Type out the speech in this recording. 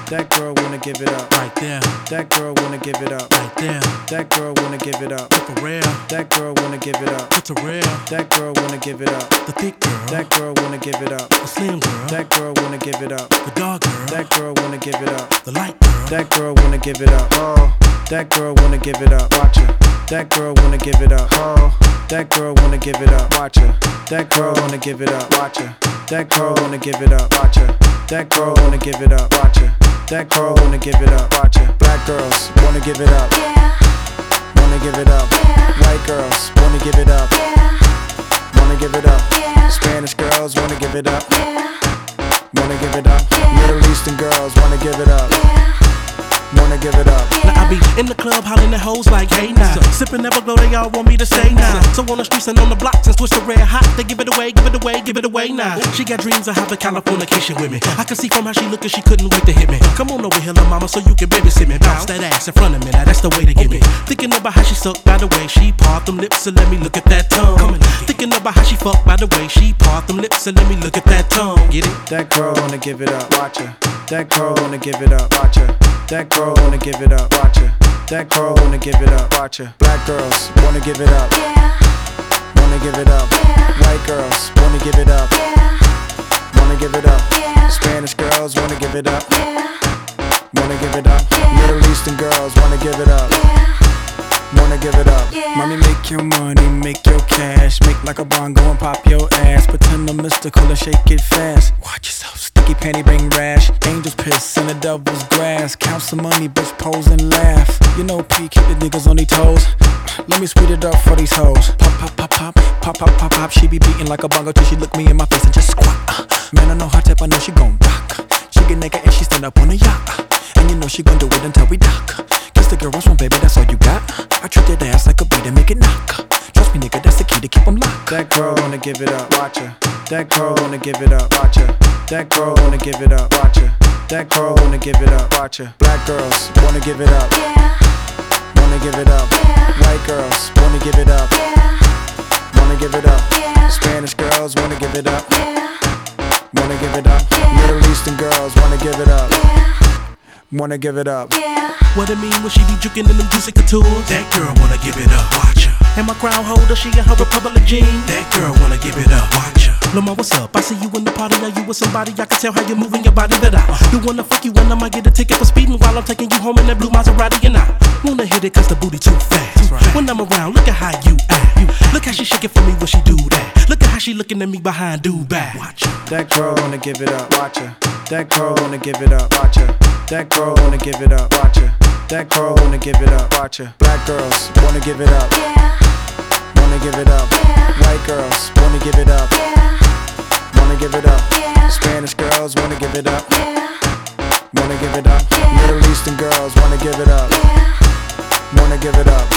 That girl wanna give it up. Right there. That girl wanna give it up. Right there. That girl wanna give it up. For real. That girl wanna give it up. It's a real. That girl wanna give it up. The thick girl. That girl wanna give it up. The slim girl. That girl wanna give it up. The dark girl. That girl wanna give it up. The light girl. That girl wanna give it up. Oh, that girl wanna give it up. Watch her. That girl wanna give it up. Oh, that girl wanna give it up. Watch her. That girl wanna give it up. Watch her. That girl wanna give it up. Watch her. That girl wanna give it up. Watch her. That girl wanna give it up. Watch her. Black girls wanna give it up. Wanna give it up. White girls wanna give it up. Wanna give it up. Spanish girls wanna give it up. Wanna give it up. Middle Eastern girls wanna give it up. Wanna give it up. Now I be in the club hollering at hoes like, hey now. Sippin' Everglow, they all want me to stay now. So on the streets and on the blocks and twist the red hot, they give it away, give it away, give it away now. She got dreams of having Californication with me. I can see from how she lookin', she couldn't wait to hit me. Come on over here, little mama, so you can babysit me. Bounce that ass in front of me, now that's the way to get me. Thinking about how she sucked by the way she parted them lips, and let me look at that tongue. Thinking about how she fucked by the way she parted them lips, and let me look at that tongue. Get it? That girl wanna give it up. Watch her. That girl wanna give it up. Watch her. That girl wanna give it up. Watch her. That girl wanna give it up. Watch her. Black girls wanna give it up. Wanna give it up. White girls wanna give it up. Wanna give it up. Spanish girls wanna give it up. Wanna give it up. Middle Eastern girls wanna give it up. Wanna give it up. Mommy, make your money, make your cash. Make like a bongo and pop your ass. Pretend I'm mystical and shake it fast. Watch yourself, sticky panty bring rash. Angels piss in the devil's grass. Count some money, bitch, pose and laugh. You know P, keep the niggas on their toes. Let me speed it up for these hoes. Pop, pop, pop, pop, pop, pop, pop, pop. She be beating like a bongo till she look me in my face and just squat. Man, I know her type, I know she gon' rock. She get naked and she stand up on a yacht. And you know she gon' do it until we dock. Kiss the girls one, baby, that's all you got. I treat that ass like a beat and make it knock. Trust me, nigga, that's the key to keep them locked. That girl wanna give it up, watch her. That girl wanna give it up, watch her. That girl wanna give it up, watch her. That girl wanna give it up, watch her. Black girls wanna give it up. Wanna give it up. White girls wanna give it up. Wanna give it up. Spanish girls wanna give it up. Wanna give it up. Middle Eastern girls wanna give it up. Wanna give it up. What it mean when she be juking in them juicy couture? That girl wanna give it up, watch her. And my crown holder, she in her Republic jeans. That girl wanna give it up, watch her. Loma, what's up? I see you in the party, are you with somebody? I can tell how you're moving your body, that I do wanna fuck you and I might get a ticket for speeding while I'm taking you home in that blue Maserati. And I wanna hit it cause the booty too fast. When I'm around, look at how you act. Look how she shaking for me when she do that. Look at how she looking at me behind do back. Watch her. That girl wanna give it up, watch her. That girl wanna give it up, watch her. That girl wanna give it up, watch her. That girl wanna give it up, watch her. Black girls wanna give it up. Wanna give it up. White girls wanna give it up. Wanna give it up. Spanish girls wanna give it up. Wanna give it up. Middle Eastern girls wanna give it up. Wanna give it up.